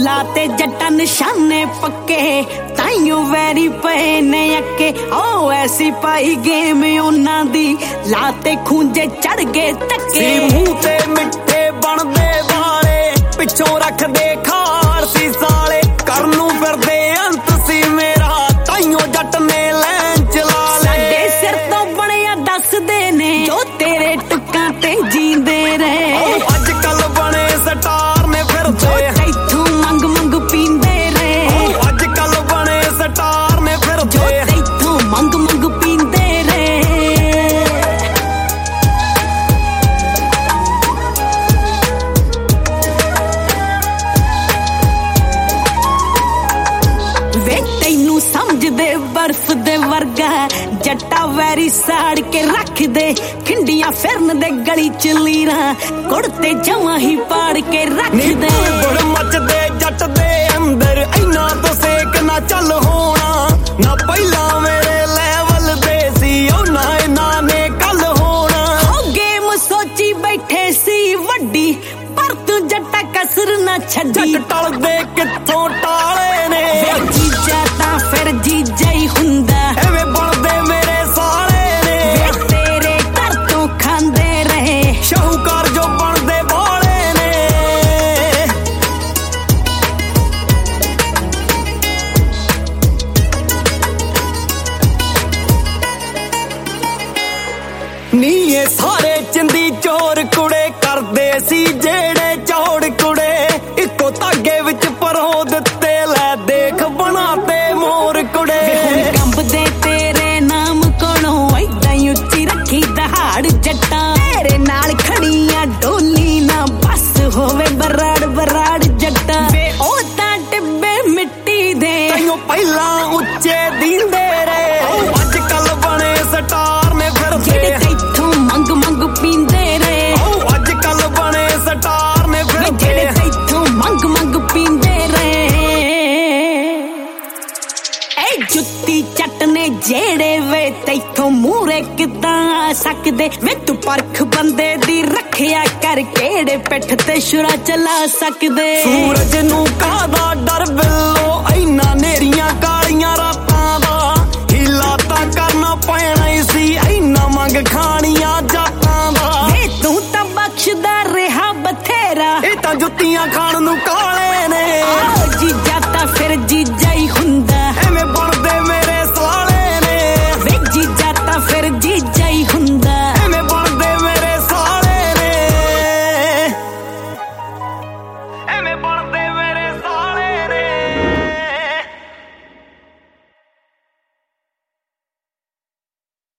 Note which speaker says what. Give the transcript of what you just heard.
Speaker 1: ਲਾਤੇ ਜੱਟਾਂ ਨਿਸ਼ਾਨੇ ਪੱਕੇ ਤਾਈਓ ਵੈਰੀ ਪਏ ਨੇ ਅੱਕੇ ਓ ਐਸੀ ਪਾਈ ਗੇਮ ਉਹਨਾਂ ਦੀ ਲਾਤੇ ਖੂੰਜੇ ਚੜ ਗਏ ਧੱਕੇ
Speaker 2: ਸੀ ਮੂੰਹ ਤੇ ਮਿੱਠੇ ਬਣਦੇ ਵਾਲੇ ਪਿੱਛੋਂ ਰੱਖਦੇ ਖਾਰ ਸੀ ਸਾਲੇ ਕਰਨ ਨੂੰ ਫਿਰਦੇ ਅੰਤ ਸੀ ਮੇਰਾ ਤਾਈਓ ਜੱਟ ਨੇ ਲੈਣ ਚਲਾ ਲੈ
Speaker 1: ਸਾਡੇ ਸਿਰ ਤੋਂ ਬਣਿਆ ਦੱਸਦੇ ਨੇ ਜੋ ਤੇਰੇ ਟੁੱਕਾਂ ਤੇ ਜੀਂਦੇ ਰਹੇ
Speaker 2: ਅੱਜ ਕੱਲ ਬਣੇ ਸਟਾਰ ਨੇ ਫਿਰਦੇ
Speaker 1: ਤੈਥੋਂ ਮੰਗ ਮੰਗ ਪੀਂਦੇ ਰਹੇ
Speaker 2: ਅੱਜ ਕੱਲ ਬਣੇ ਸਟਾਰ ਨੇ ਫਿਰਦੇ
Speaker 1: ਤੈਥੋਂ ਮੰਗ ਮੰਗ ਪੀਂਦੇ ਰਹੇ ਵੇ ਤੈਨੂੰ ਸਮਝਦੇ ਬਰਫ਼ ਦੇ ਵਰਗਾ ਜੱਟਾ ਵੈਰੀ ਸਾੜ ਕੇ ਰੱਖਦੇ ਖਿੰਡੀਆਂ ਫਿਰਨ ਦੇ ਗਲੀ ਚ ਲੀਰਾਂ ਕੁੜਤੇ ਜਮਾਂ ਹੀ ਪਾੜ ਕੇ ਰੱਖਦੇ
Speaker 2: ਬੜ ਮੱਚਦੇ ਜੱਟ ਦੇ ਅੰਦਰ ਇੰਨਾ ਤੋਂ ਸੇਕ ਨਾ ਚੱਲ ਹੋਣਾ ਨਾ ਪਹਿਲਾਂ ਮੇਰੇ ਲੈਵਲ ਦੇ ਸੀ ਉਹ ਨਾ ਇਹਨਾਂ ਨੇ ਕੱਲ ਹੋਣਾ
Speaker 1: ਹੋ ਗੇਮ ਸੋਚੀ ਬੈਠੇ ਸੀ ਵੱਡੀ ਪਰ ਤੂੰ ਜੱਟਾ ਕਸਰ ਨਾ ਛੱਡੀ
Speaker 2: ਜੱਟ ਟਲਦੇ ਕਿੱਥੋਂ ਟਾਲੇ ਨੇ
Speaker 1: ਜੀਜਾ ਤਾਂ ਫਿਰ ਜੀਜਾ ਹੀ ਹੁੰਦਾ
Speaker 2: ਐਵੇਂ ਬਣਦੇ ਮੇਰੇ ਸਾਲੇ ਨੇ
Speaker 1: ਤੇਰੇ ਘਰ ਤੋਂ ਖਾਂਦੇ ਰਹੇ
Speaker 2: ਸ਼ਾਹੂਕਾਰ ਜੋ ਬਣਦੇ ਬਾਲੇ ਨੇ ਨੀ ਇਹ ਸਾਰੇ ਚਿੰਦੀ ਚੋਰ ਕੁੜੇ ਕਰਦੇ ਸੀ ਜਿਹੜੇ ਚੌੜ ਕੁੜੇ ਇੱਕੋ ਧਾਗੇ ਵਿੱਚ ਪਰੋ ਦਿੱਤੇ ਲੈ ਦੇਖ ਬਣਾਤੇ ਮੋਰ ਕੁੜੇ
Speaker 1: ਕੰਬਦੇ ਤੇਰੇ ਨਾਮ ਕੋਲੋਂ ਏਦਾਂ ਹੀ ਉੱਚੀ ਰੱਖੀ ਦਹਾੜ ਜੱਟਾਂ ਤੇਰੇ ਨਾਲ ਖੜੀਆਂ ਡੋਲੀ ਨਾ ਬਸ ਹੋਵੇ ਬਰਾੜ ਬਰਾੜ ਜੱਟਾਂ ਵੇ ਉਹ ਤਾਂ ਟਿੱਬੇ ਮਿੱਟੀ ਦੇ
Speaker 2: ਤੈਨੂੰ ਪਹਿਲਾਂ ਉੱਚੇ ਦਿੰਦੇ ਰਹੇ ਅੱਜ ਕੱਲ ਬਣੇ ਸਟਾਰ ਨੇ ਫਿਰਦੇ
Speaker 1: ਤੈਥੋਂ ਮੰਗ ਮੰਗ ਪੀਂਦੇ ਰਹੇ
Speaker 2: ਅੱਜ ਕੱਲ ਬਣੇ ਸਟਾਰ ਨੇ ਫਿਰਦੇ
Speaker 1: ਤੈਥੋਂ ਮੰਗ ਮੰਗ ਪੀਂਦੇ ਰਹੇ ਏ ਜੁੱਤੀ ਚੱਟ ਨੇ ਜਿਹੜੇ ਵੇ ਤੈਥੋਂ ਮੂਰੇ ਕਿੱਦਾਂ ਆ ਸਕਦੇ ਵੇ ਤੂੰ ਪਰਖ ਬੰਦੇ ਦੀ ਰੱਖਿਆ ਕਰ ਕਿਹੜੇ ਪਿੱਠ ਤੇ ਸ਼ੁਰਾ ਚਲਾ ਸਕਦੇ
Speaker 2: ਸੂਰਜ ਨੂੰ ਕਾਹਦਾ ਡਰ ਬਿੱਲੋ ਇੰਨਾ ਨੇਰੀਆਂ ਕਾਲੀਆਂ ਰਾਤਾਂ ਦਾ ਹੀਲਾ ਤਾਂ ਕਰਨਾ ਪੈਣਾ ਹੀ ਸੀ ਇੰਨਾ ਮੰਗ ਖਾਣੀਆਂ ਜਾਤਾਂ ਦਾ
Speaker 1: ਵੇ ਤੂੰ ਤਾਂ ਬਖਸ਼ਦਾ ਰਿਹਾ ਬਥੇਰਾ
Speaker 2: ਇਹ ਤਾਂ ਜੁੱਤੀਆਂ ਖਾਣ ਨੂੰ